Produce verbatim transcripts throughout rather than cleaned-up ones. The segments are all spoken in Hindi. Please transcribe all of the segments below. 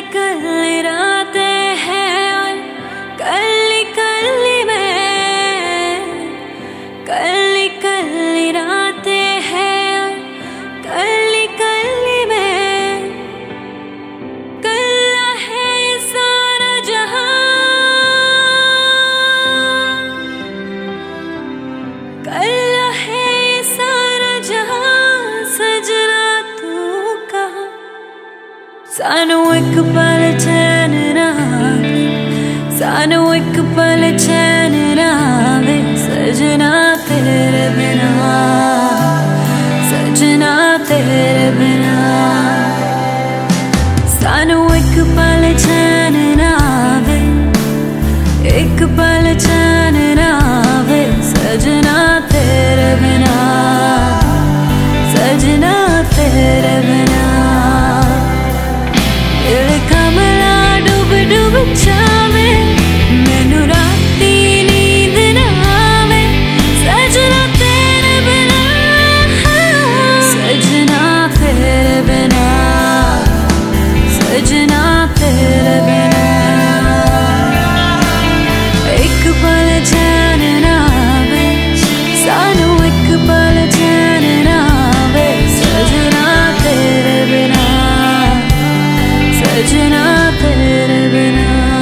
कल रातें हैं और कल कल मैं, कल कल रातें हैं और कल कल मैं, कल है सारा जहां, कल है सारा जहां, सजना तू कहाँ? सानू एक पल चैन ना आवे, सानू एक पल चैन ना आवे, सजना तेरे बिना, सजना तेरे बिना। सानू एक पल चैन ना आवे, एक पल चैन ना आवे, सजना तेरे बिना, सजना तेरे बिना। दिल कमला डूब डूब जावे, मैनू राती नींद ना आवे, सजना तेरे बिना, सजना तेरे बिना, सजना तेरे बिना। एक पल चैन ना आवे, सानू एक पल चैन ना आवे, सजना तेरे बिना, सजना तेरे बिना।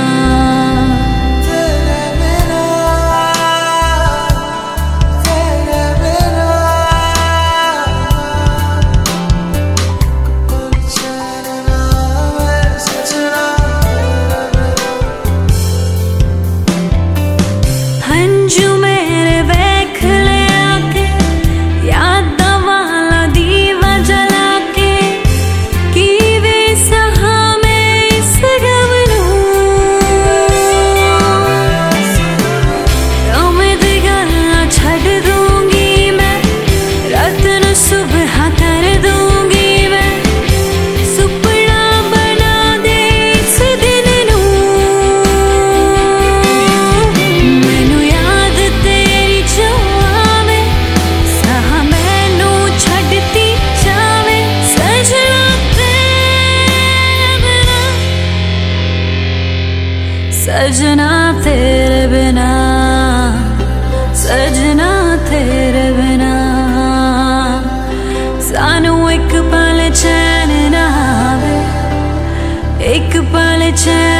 हंजू मेरे वेख ले आके, यादां वाला दीवा जला के, की वे सहा मैं इस गम नूं, उम्मीद गल्लां छड्ड दूंगी मैं, रात नूं सुबह कर दूंगी मैं, सुपना बना दे इस दिन नूं, मैनू याद तेरी जो आवे, साह मैनू छड्डती जावे, सजना तेरे बिना, सजना तेरे बिना, सजना तेरे बिना। सानू एक पल चैन ना आवे, एक पल चैन